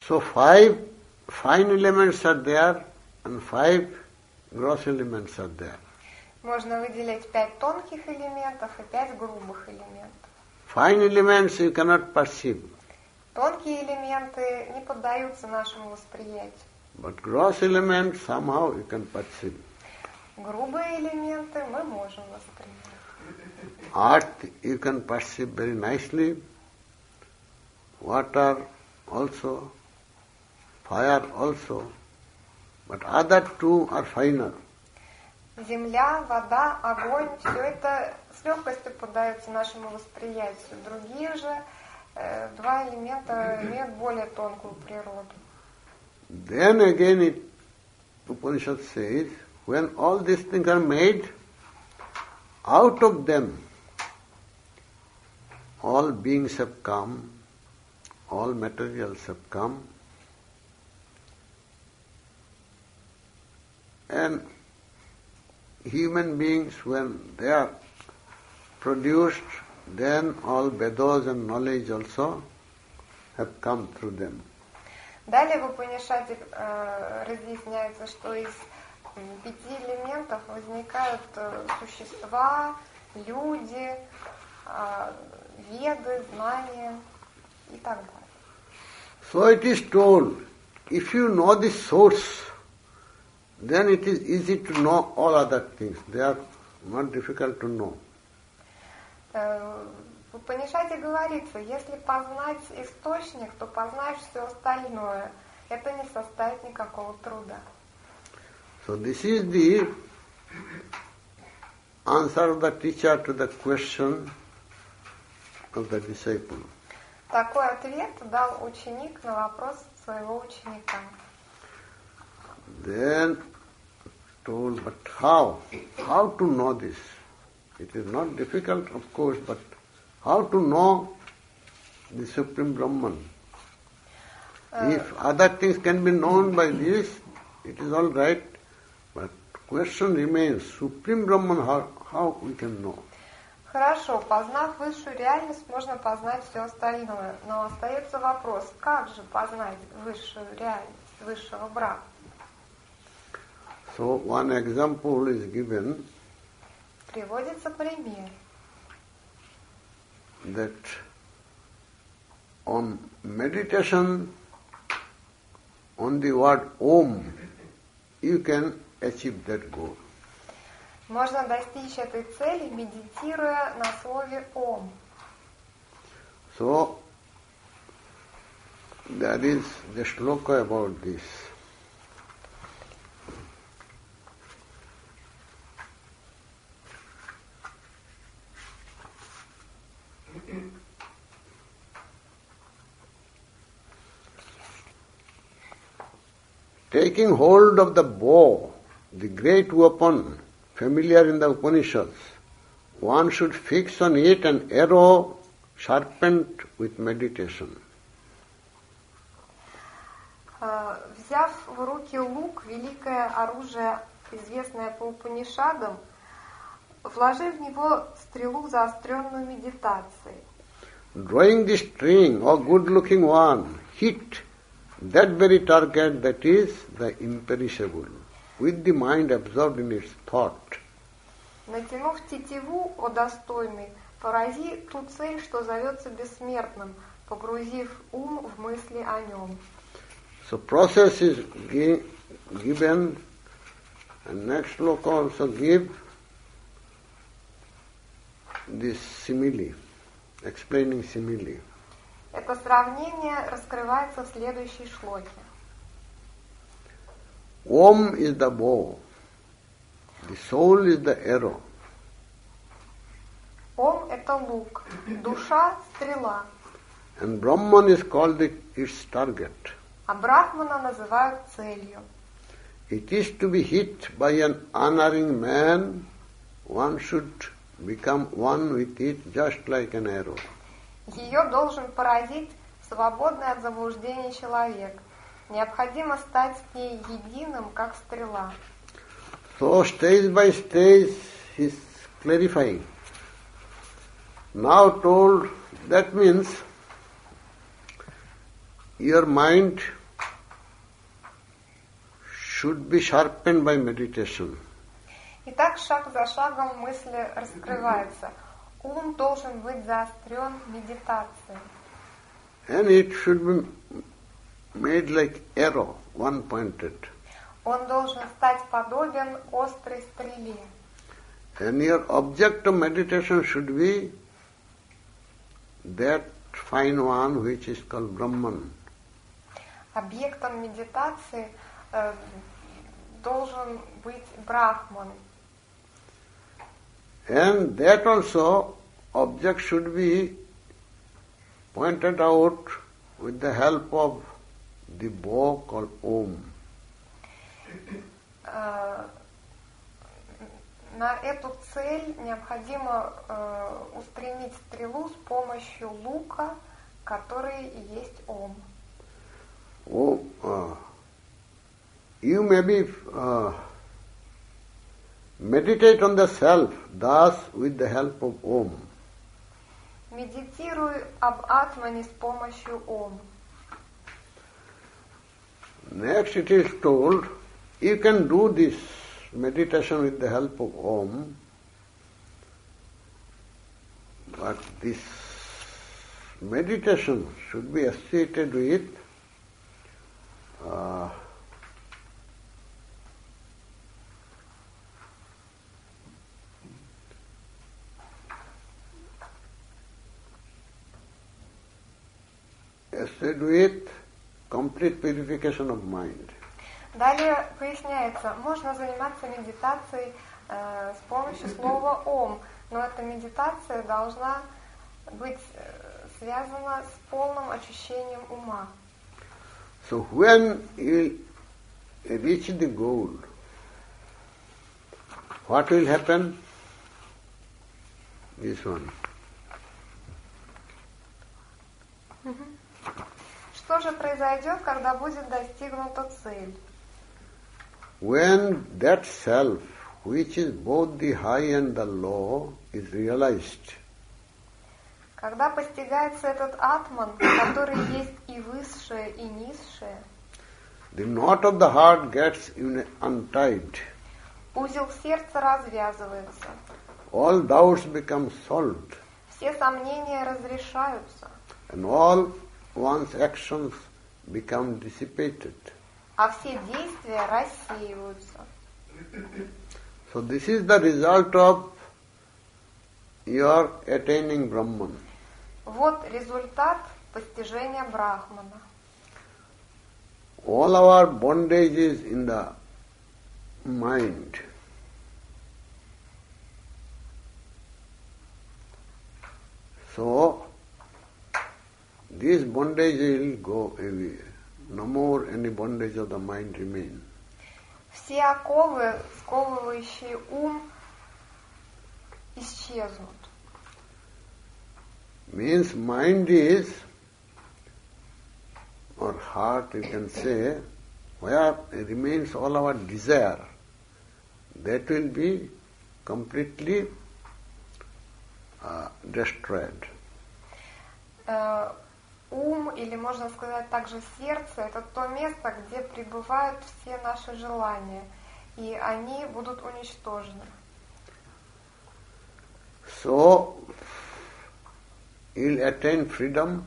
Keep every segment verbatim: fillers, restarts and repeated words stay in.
So five fine elements are there and five gross elements are there. Можно выделить пять тонких элементов и пять грубых элементов. Fine elements you cannot perceive. Тонкие элементы не поддаются нашему восприятию. But gross elements somehow you can perceive. Грубые элементы мы можем воспринять. Earth you can perceive very nicely. Water also. Fire also. But other two are finer. Земля, вода, огонь, все это с легкостью поддается нашему восприятию. Другие же э, два элемента имеют более тонкую природу. Then again it, Upanishad says, when all these things are made, out of them all beings have come, all materials have come, and human beings, when they are produced, then all Vedas and knowledge also have come through them. Далее в Упанишаде э, разъясняется, что из пяти элементов возникают э, существа, люди, э, веды, знания и так далее. So it is told, if you know the source, then it is easy to know all other things. They are not difficult to know. В Упанишаде говорится, если познать источник, то познаешь все остальное. Это не составит никакого труда. So this is the answer of the teacher to the question of the disciple. Такой ответ дал ученик на вопрос своего ученика. Then told, but how? How to know this? It is not difficult, of course, but how to know the Supreme Brahman? Uh, if other things can be known by this, it is all right, but question remains, Supreme Brahman, how, how we can know? Хорошо, познав высшую реальность, можно познать все остальное. Но остается вопрос, как же познать высшую реальность, высшего Брахмана? So one example is given. Приводится пример. That on meditation on the word Om, you can achieve that goal. Можно достичь этой цели, медитируя на слове Ом. So there is the shloka about this. Taking hold of the bow, the great weapon familiar in the Upanishads, one should fix on it an arrow sharpened with meditation. Взяв в руки лук, великое оружие, известное по Упанишадам, вложи в него стрелу, заостренную медитацией. Drawing the string, O good-looking one, hit that very target that is the imperishable, with the mind absorbed in its thought. Натянув тетиву, о достойный, порази ту цель, что зовется бессмертным, погрузив ум в мысли о нем. So process is gi- given, and next sloka also give this simile, explaining simile. Это сравнение раскрывается в следующей шлоке. Om is the bow, the soul is the arrow. Ом – это лук, душа – стрела. And Brahman is called the, its target. А Брахмана называют целью. It is to be hit by an unerring man. One should become one with it just like an arrow. Ее должен поразить свободный от заблуждений человек. Необходимо стать с ней единым, как стрела. So stage by stage he is clarifying. Now told, that means your mind should be sharpened by meditation. И так шаг за шагом мысль раскрывается. Ум должен быть заострен медитацией. And it should be made like arrow, one-pointed. Он должен стать подобен острой стреле. And your object of meditation should be that fine one which is called Brahman. Объектом медитации э, должен быть Брахман. And that also object should be pointed out with the help of the bow called Om. Э, на эту цель необходимо э, устремить стрелу с помощью лука, который и есть Ом. Oh, uh, you may be uh, meditate on the self, thus with the help of Om. Медитируй об Атмане с помощью Ом. Next it is told, you can do this meditation with the help of Om, but this meditation should be associated with uh, associated with complete purification of mind. Далее поясняется, можно заниматься медитацией э, с помощью слова «Ом», но эта медитация должна быть э, связана с полным очищением ума. So when you reach the goal, what will happen? This one. Что же произойдет, когда будет достигнута цель? When that self, which is both the high and the low, is realized, Когда постигается этот атман, который есть и высшее, и низшее, the knot of the heart gets untied. узел сердца развязывается, All doubts become solved, все сомнения разрешаются, and all one's actions become dissipated. а все действия рассеиваются. So this is the result of your attaining Brahman. Вот результат постижения Брахмана. All our bondage is in the mind. So, this bondage will go away. No more any bondage of the mind remain. Все оковы, сковывающие ум, исчезнут. Means mind is, or heart you can say, where remains all our desire, that will be completely uh, destroyed. Э, ум, или можно сказать также сердце, это то место, где пребывают все наши желания, и они будут уничтожены. So, you'll attain freedom,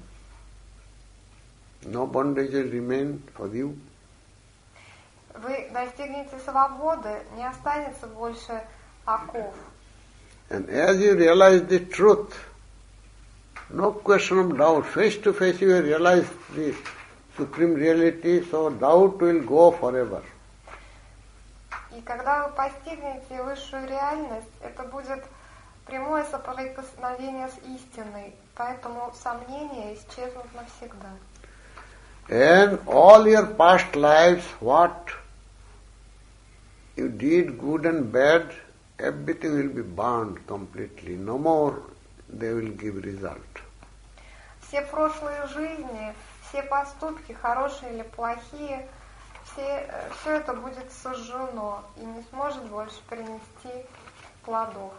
no bondage will remain for you. Вы достигнете свободы, не останется больше оков. And as you realize the truth, no question of doubt, face to face you realize the supreme reality, so doubt will go forever. И когда вы постигнете высшую реальность, это будет прямое соприкосновение с истиной, поэтому сомнения исчезнут навсегда. And all your past lives, what you did, good and bad, everything will be burned completely. No more they will give result. Все прошлые жизни, все поступки, хорошие или плохие, все, все это будет сожжено и не сможет больше принести плодов.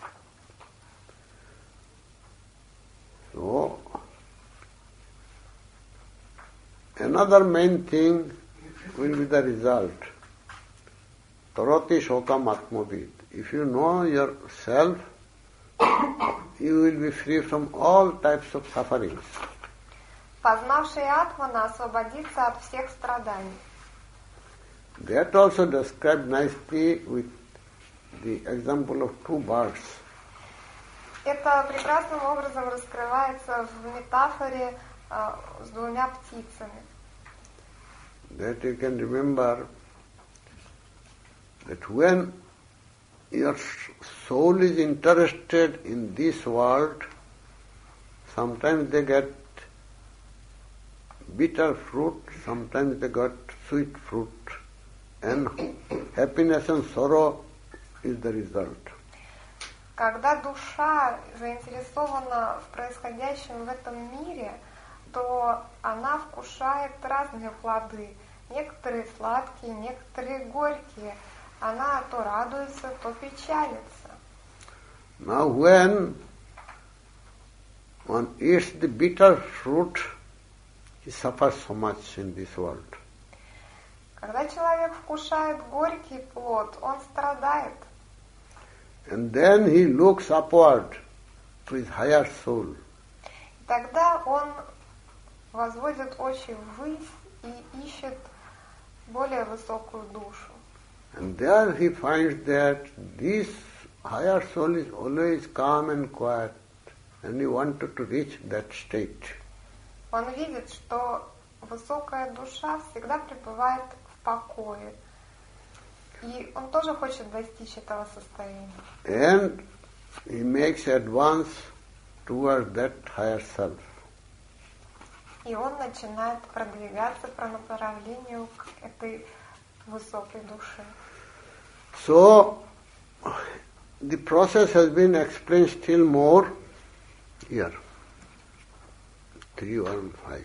So, another main thing will be the result. Taroti shokam atmavid. If you know yourself, you will be free from all types of sufferings. Познавший Атмана освободится от всех страданий. That also described nicely with the example of two birds. Это прекрасным образом раскрывается в метафоре э, с двумя птицами. That you can remember that when your soul is interested in this world, sometimes they get bitter fruit, sometimes they got sweet fruit, and happiness and sorrow is the result. Когда душа заинтересована в происходящем в этом мире, то она вкушает разные плоды. Некоторые сладкие, некоторые горькие. Она то радуется, то печалится. Now when one eats the bitter fruit, he suffers so much in this world. Когда человек вкушает горький плод, он страдает. And then he looks upward to his higher soul. Тогда он возводит очи ввысь и ищет более высокую душу. And there he finds that this higher soul is always calm and quiet, and he wanted to reach that state. Он видит, что высокая душа всегда пребывает в покое. И он тоже хочет достичь этого состояния. And he makes advance towards that higher self. И он начинает продвигаться по направлению к этой высокой душе. So, the process has been explained still more here. three one five.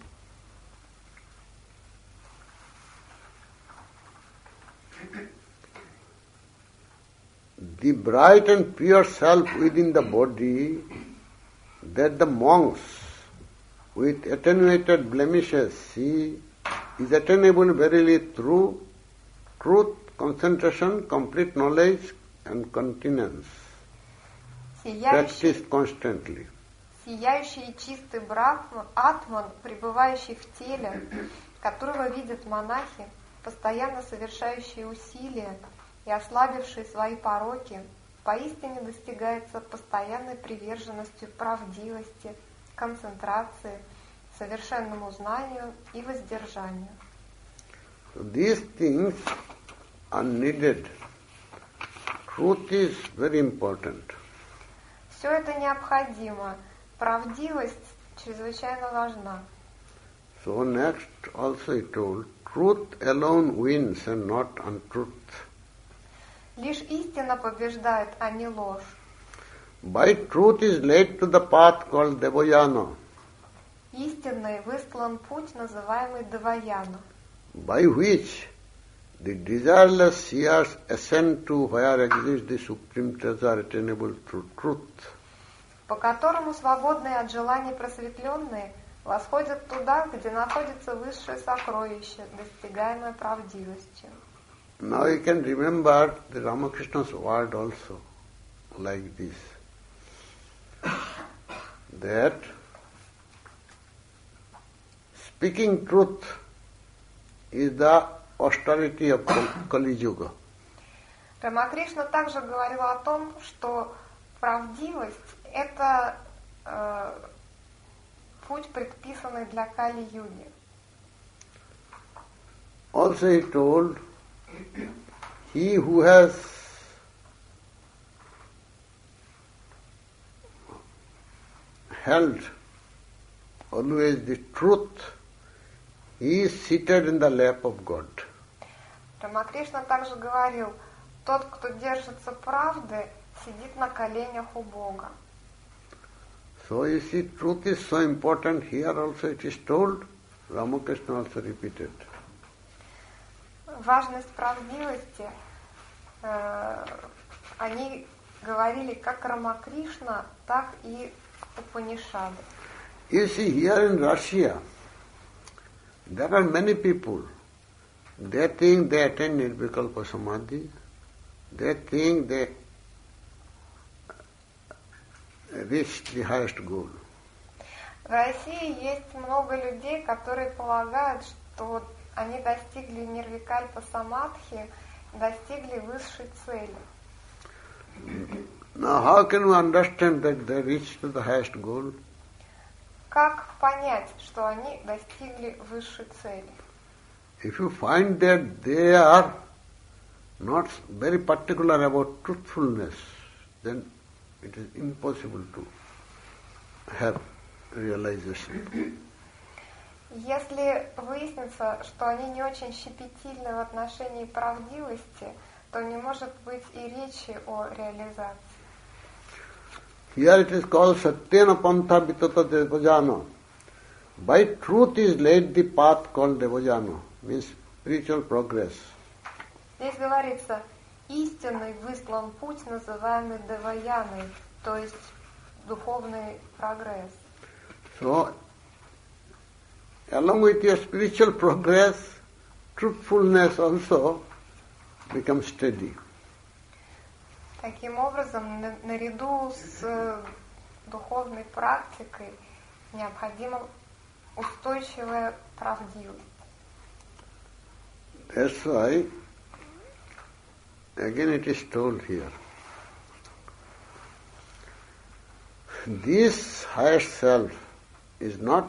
The bright and pure self within the body, that the monks with attenuated blemishes see, is attainable verily through truth, concentration, complete knowledge and continence, practiced constantly. Сияющий и чистый брахман, атман, пребывающий в теле, которого видят монахи, постоянно совершающие усилия и ослабившие свои пороки, поистине достигается постоянной приверженностью правдивости, концентрации, совершенному знанию и воздержанию. So these things are needed. Truth is very important. Все это необходимо. Правдивость чрезвычайно важна. So next also he told, truth alone wins and not untruth. Лишь истина побеждает, а не ложь. By truth is led to the path called Devayana, Истинный выслан путь, называемый Деваяна, by which the desireless seers ascend to where exists the supreme treasure attainable through truth. по которому свободные от желаний просветленные восходят туда, где находится высшее сокровище, достигаемое правдивостью. Now you can remember the Ramakrishna's word also like this, that speaking truth is the austerity of Kali Yuga. Рамакришна также говорил о том, что правдивость – это э, путь, предписанный для Кали-юги. Also he told, he who has held always the truth, he is seated in the lap of God. Рамакришна также говорил, тот, кто держится правды, сидит на коленях у Бога. So you see, truth is so important. Here also it is told, Ramakrishna also repeated. Важность правдивости, э, они говорили как Рамакришна, так и Упанишады. You see, here in Russia, there are many people. They think they attain Nirvikalpa Samadhi. They think they reach the highest goal. В России есть много людей, которые полагают, что вот они достигли нирвикальпа самадхи, достигли высшей цели. Now how can we understand that they reached to the highest goal? Как понять, что они достигли высшей цели? If you find that they are not very particular about truthfulness, then it is impossible to have realization. Если выяснится, что они не очень щепетильны в отношении правдивости, то не может быть и речи о реализации. Here it is called Satyena Pantha Vitata Devajana. By truth is laid the path called Devajana, means spiritual progress. Здесь говорится, истинный выслан путь, называемый Деваяной, то есть духовный прогресс. So, along with your spiritual progress, truthfulness also becomes steady. Таким образом, на, наряду с э, духовной практикой необходима устойчивая правдивость. That's why, again it is told here, this highest self is not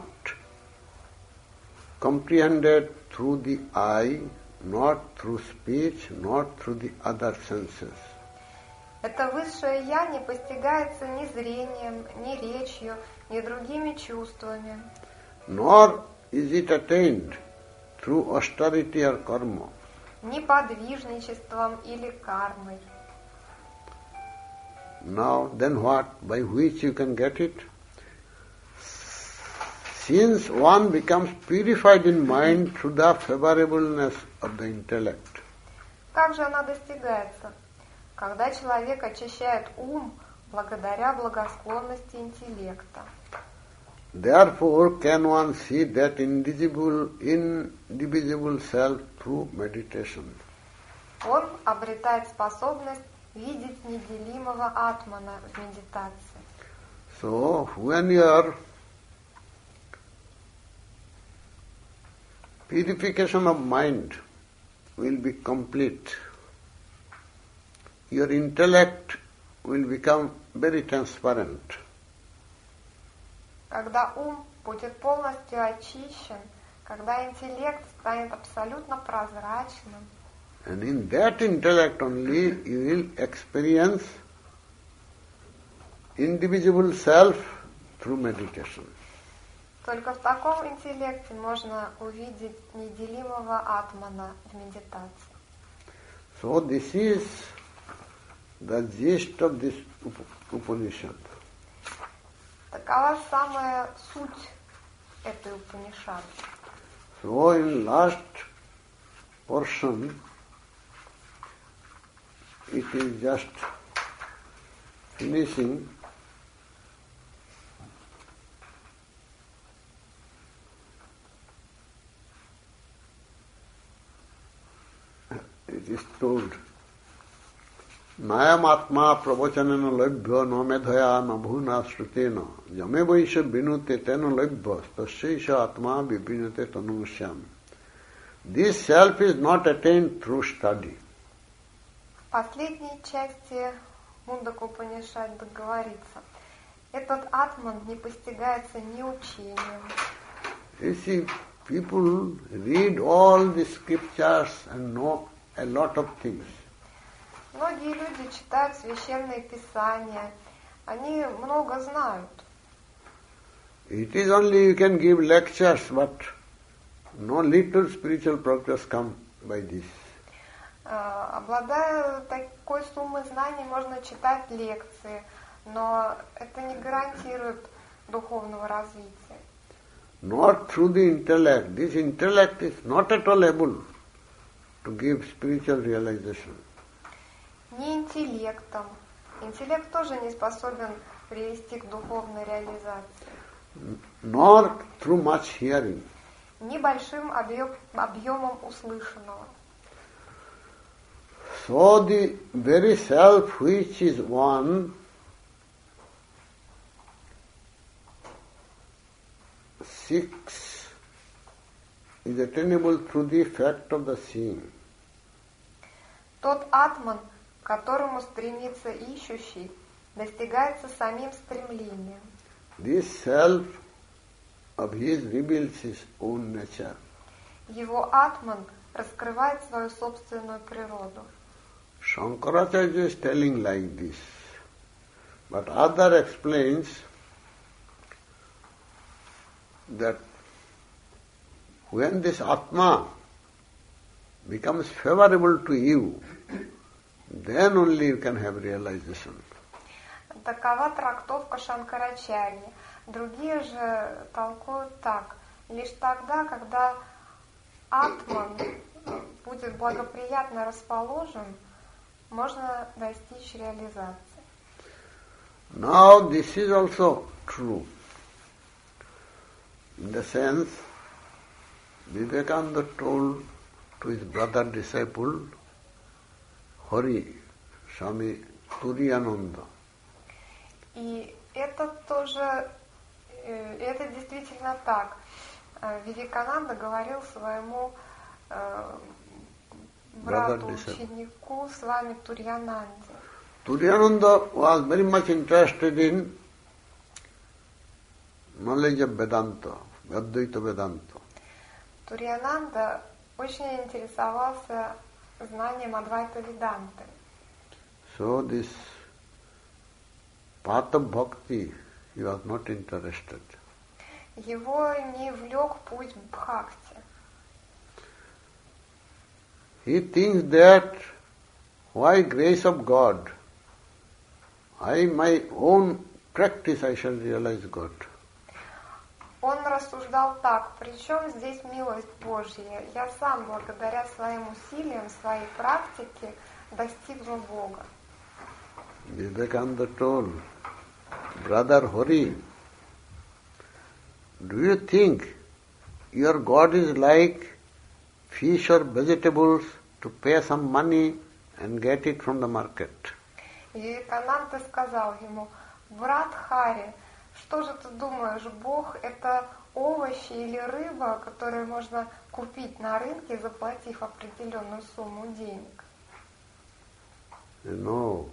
comprehended through the eye, not through speech, not through the other senses. Это высшее Я не постигается ни зрением, ни речью, ни другими чувствами. Nor is it attained through austerity or karma. Ни подвижничеством или кармой. Now, then what? By which you can get it? Since one becomes purified in mind through the favorableness of the intellect. Как же она достигается? Когда человек очищает ум благодаря благосклонности интеллекта. Therefore, can one see that indivisible, indivisible self through meditation? Он обретает способность видеть неделимого атмана в медитации. So, when your purification of mind will be complete, your intellect will become very transparent. Когда ум будет полностью очищен, когда интеллект станет абсолютно прозрачным, And in that intellect only you will experience indivisible self through meditation. только в таком интеллекте можно увидеть неделимого атмана в медитации. So this is the gist of this Upanishad. Такова самая суть этой Упанишады. So in last portion, it is just finishing. It is told, Nayam atma pravachanena labhya no medhaya na bhuna shrutena jame vaisha vinute tena labhya tasyaisha atma vipinate tanumusyam. This self is not attained through study. В последней части Мундака Упанишады говорится, этот атман не постигается ни учением. You see, people read all the scriptures and know a lot of things. Многие люди читают священные писания, они много знают. It is only you can give lectures, but no little spiritual progress comes by this. Обладая такой суммой знаний, можно читать лекции, но это не гарантирует духовного развития. Not through the intellect. This intellect is not at all able to give spiritual realization. Не интеллектом. Интеллект тоже не способен привести к духовной реализации. Nor through much hearing. ни большим объем, объемом услышанного. So the very self which is one seeks is attainable through the fact of the seeing. Тот атман, к которому стремится ищущий, достигается самим стремлением. This self of his reveals his own nature. Его атман раскрывает свою собственную природу. Shankaracharya is telling like this, but other explains that when this Atma becomes favorable to you, then only you can have realization. Такова трактовка Шанкарачарьи. Другие же толкуют так. Лишь тогда, когда атман будет благоприятно расположен, можно достичь реализации. Now this is also true. In the sense, Vivekananda told to his brother disciple, Hari, Swami Turiyananda. И это тоже, это действительно так. Вивекананда говорил своему э, брату, ученику, с вами Турьянанде. Turiyananda was very much interested in knowledge of Vedanta, Advaita Vedanta. Турьянанда очень интересовался знанием Адвайта Веданты. So this path of bhakti, he was not interested. Его не влек путь бхакти. He thinks that why grace of God? I my own practice I shall realize God. Он рассуждал так: при чем здесь милость Божья? Я сам благодаря своим усилиям, своей практике достигну Бога. Vivekananda told, Brother Hari, do you think your God is like fish or vegetables to pay some money and get it from the market? И Вивекананда сказал ему: брат Хари, что же ты думаешь, Бог это овощи или рыба, которые можно купить на рынке, заплатив определенную сумму денег? No.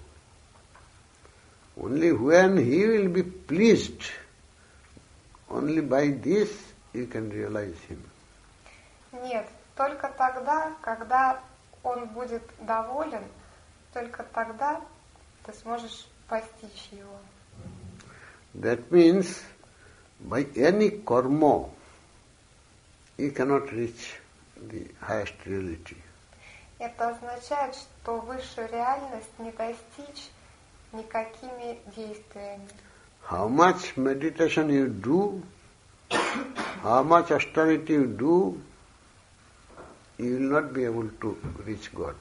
Only when he will be pleased, only by this you can realize him. Нет, только тогда, когда он будет доволен, только тогда ты сможешь постичь его. That means by any karma you cannot reach the highest reality. Это означает, что высшую реальность не достичь никакими действиями. How much meditation you do, how much austerity you do, you will not be able to reach God.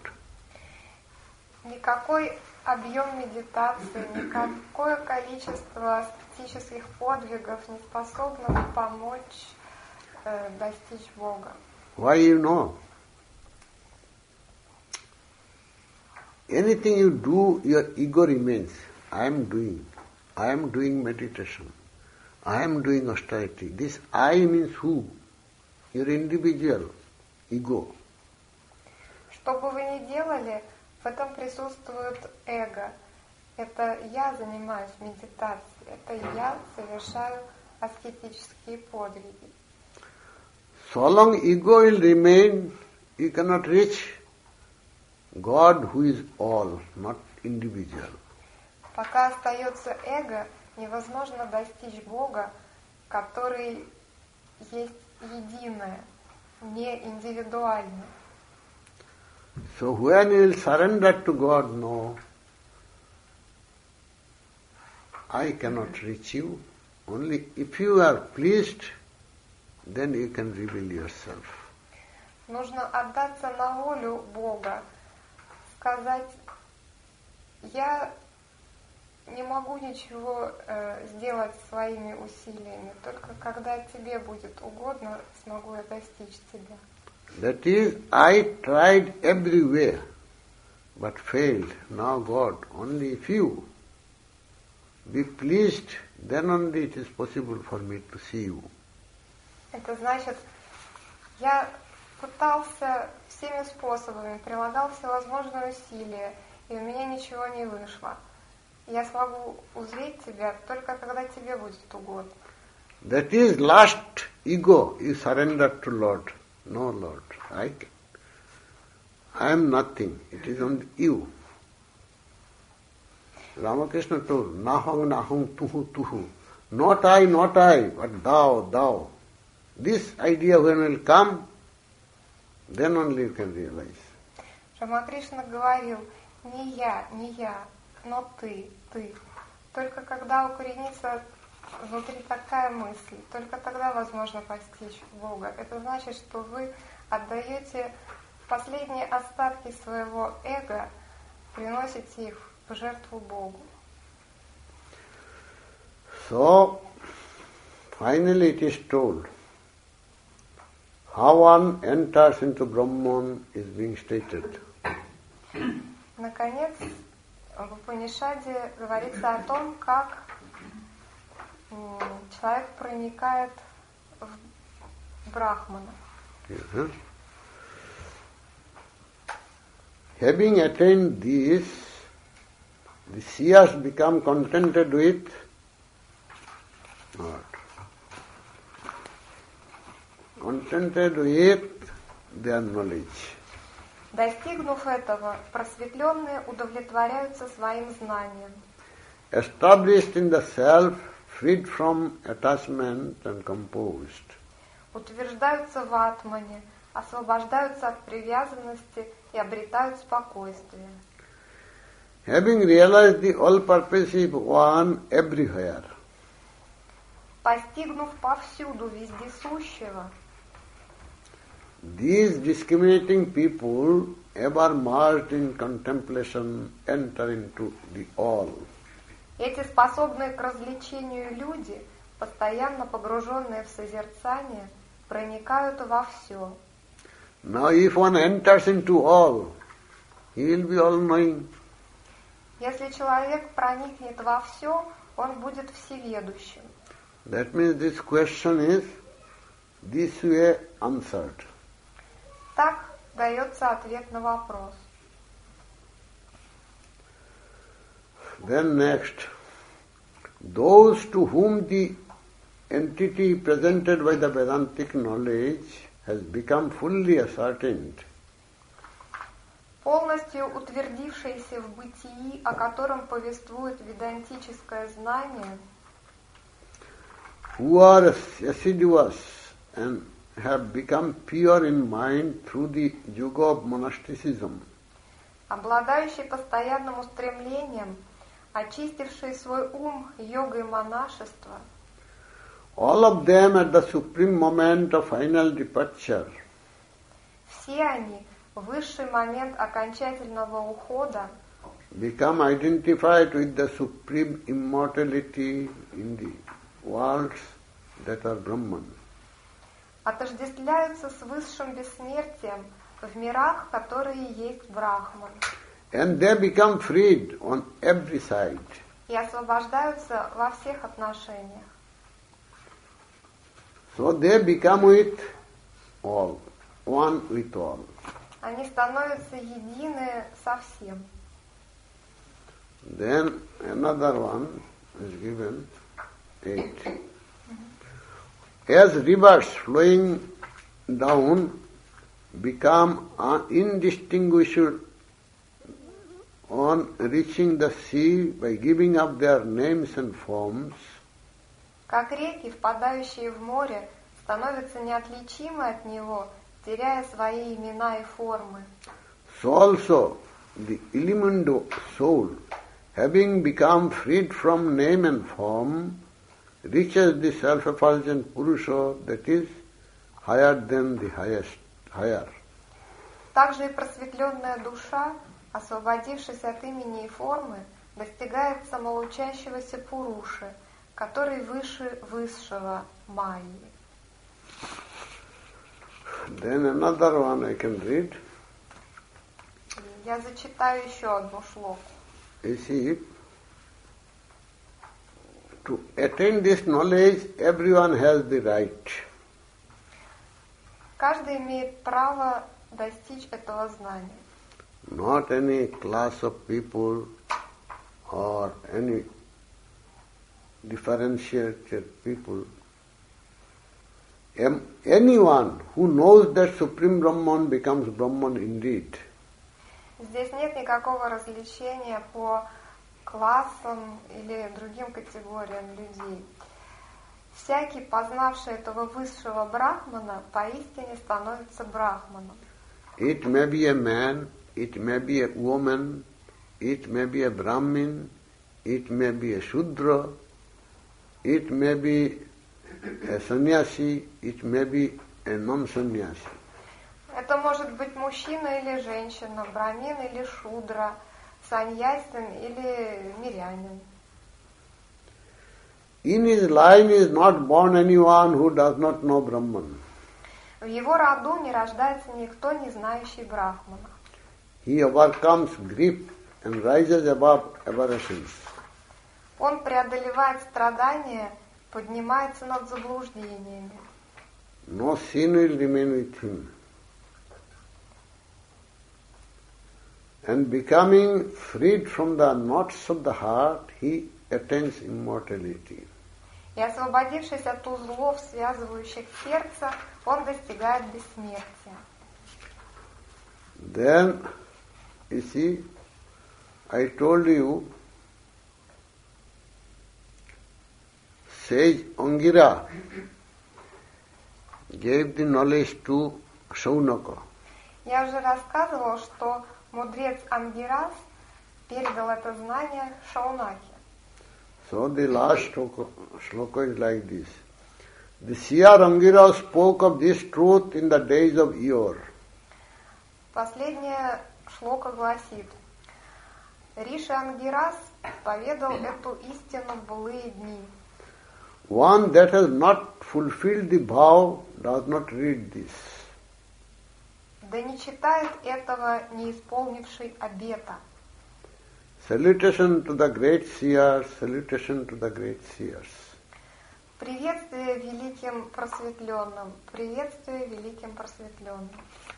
Никакой объем медитации, никакое количество аскетических подвигов не способно помочь э, достичь Бога. Why you know? Anything you do, your ego remains. I am doing. I am doing meditation. I am doing austerity. This I means who? Your individual ego. Что бы вы ни делали, в этом присутствует эго. Это я занимаюсь медитацией, это я совершаю аскетические подвиги. So long ego will remain, you cannot reach God who is all, not individual. Пока остается эго, невозможно достичь Бога, который есть единое, не индивидуальное. So when you will surrender to God, no, I cannot reach you. Only if you are pleased, then you can reveal yourself. Нужно отдаться на волю Бога, сказать: я не могу ничего э, сделать своими усилиями. Только когда тебе будет угодно, смогу я достичь тебя. That is, I tried every way, but failed. Now God, only if you be pleased, then only it is possible for me to see you. Это значит, я пытался всеми способами, прилагал всевозможные усилия, и у меня ничего не вышло. Я смогу узреть тебя только когда тебе будет угодно. That is last ego you surrender to Lord. No, Lord, I can. I am nothing. It is only you. Ramakrishna told, Naham naham tuhu tuhu. Not I, not I, but thou, thou. This idea when will come, then only you can realize. Рамакришна говорил, не я, не я, но ты, ты. Только когда укоренится внутри такая мысль, только тогда возможно постичь Бога. Это значит, что вы отдаете последние остатки своего эго, приносите их в жертву Богу. So, finally it is told, how one enters into Brahman is being stated. Наконец, в Упанишаде говорится о том, как человек проникает в Брахмана. Uh-huh. Having attained this, the seers become contented with what? Contented with their knowledge. Достигнув этого, просветленные удовлетворяются своим знанием. Established in the self, freed from attachment and composed. Утверждаются в атмане, освобождаются от привязанности и обретают спокойствие. Having realized the all-purposive one everywhere. Постигнув повсюду вездесущего, these discriminating people, ever merged in contemplation, enter into the all. эти способные к развлечению люди, постоянно погруженные в созерцание, проникают во все. Now if one enters into all, he will be all-knowing. Если человек проникнет во все, он будет всеведущим. That means this question is this way answered. Так дается ответ на вопрос. Then next, those to whom the entity presented by the Vedantic knowledge has become fully ascertained. Полностью утвердившиеся в бытии, о котором повествует ведантическое знание, who are assiduous and have become pure in mind through the yuga of monasticism. обладающие постоянным устремлением, очистившие свой ум йогой монашества, all of them at the supreme moment of final departure, все они в высший момент окончательного ухода become identified with the supreme immortality in the worlds that are Brahman. отождествляются с высшим бессмертием в мирах, которые есть Брахман, And they become freed on every side. и освобождаются во всех отношениях. So they become with all, one with all. Они становятся едины со всем. Then another one is given, eight. As rivers flowing down become indistinguishable on reaching the sea by giving up their names and forms, Как реки, впадающие в море, становятся неотличимы от него, теряя свои имена и формы. so also the illumined soul, having become freed from name and form, reaches the self-effulgent Purusha that is higher than the highest, higher. Также и просветленная душа, освободившись от имени и формы, достигает самоучащегося Пуруши, который выше высшего Майи. Then another one I can read. Я зачитаю еще одну шлоку. You see, to attain this knowledge, everyone has the right. Каждый имеет право достичь этого знания. Not any class of people or any differentiated people. Anyone who knows that Supreme Brahman becomes Brahman indeed. Здесь нет никакого развлечения по классам или другим категориям людей. Всякий, познавший этого высшего брахмана, поистине становится брахманом. It may be a man, it may be a woman, it may be a Brahmin, it may be a Shudra, it may be a sannyasi, it may be a non-sannyasi. Это может быть мужчина или женщина, брамин или шудра, саньясин или мирянин. In his line is not born anyone who does not know Brahman. В его роду не рождается никто, не знающий Брахмана. He overcomes grief and rises above aberrations. Он преодолевает страдания, поднимается над заблуждениями. No sin will remain with him. And becoming freed from the knots of the heart, he attains immortality. И освободившись от узлов, связывающих сердце, он достигает бессмертия. Then, you see, I told you, sage Angira gave the knowledge to Shaunaka. Я уже рассказывал, что мудрец Ангирас передал это знание Шаунаке. So the last shloka is like this. The seer Angira spoke of this truth in the days of yore. Последняя шлока гласит: Риши Ангирас поведал эту истину в былые дни. One that has not fulfilled the vow does not read this. Да не читает этого, не исполнивший обета. Salutation to the great seers, salutation to the great seers. Приветствие великим просветленным, приветствие великим просветленным.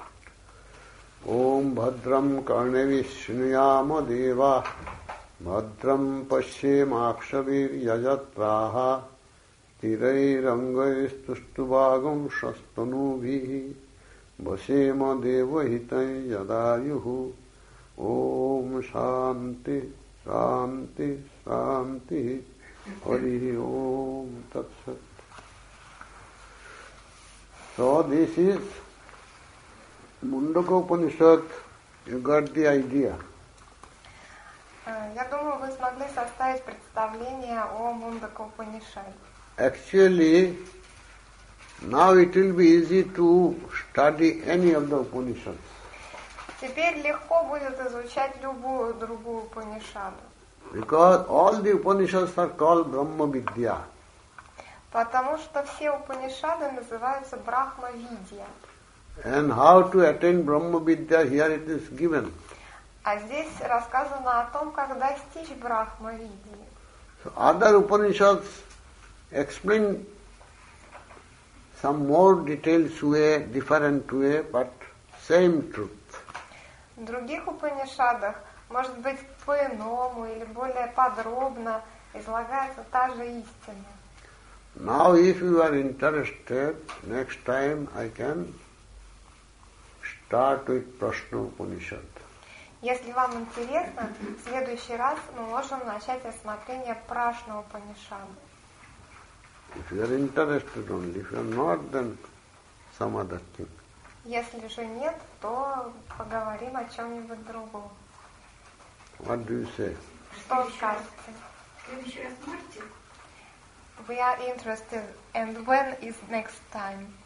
Om Bhadram Karnevi Shnuyama Deva Bhadram Pashyemakshavir Yajatraha Tirai Rangai Stustubhagam Shastanubhi Vasema Deva Hitai Yadayuhu Om Shanti Shanti Shanti Hari Om Tat Sat. So this is Mundaka Upanishad. You got the idea. Я думаю, вы смогли составить представление о Мундака Упанишаде. Actually, now it will be easy to study any of the Upanishads. Теперь легко будет изучать любую другую Упанишаду. Because all the Upanishads are called Brahma Vidya. Потому что все Упанишады называются Брахма-видья. And how to attain Brahma Vidya, here it is given. А здесь рассказано о том, как достичь Брахма-видьи. So other Upanishads explain some more details way, different way, but same truth. В других Упанишадах, может быть, по-иному или более подробно излагается та же истина. Now if you are interested, next time I can start with Prashna Upanishad. Если вам интересно, в следующий раз мы можем начать рассмотрение Прашна Упанишады. If you are interested only, if you are not, then some other thing. Если же нет, то поговорим о чем-нибудь другом. What do you say? Что скажете? We are interested. And when is next time?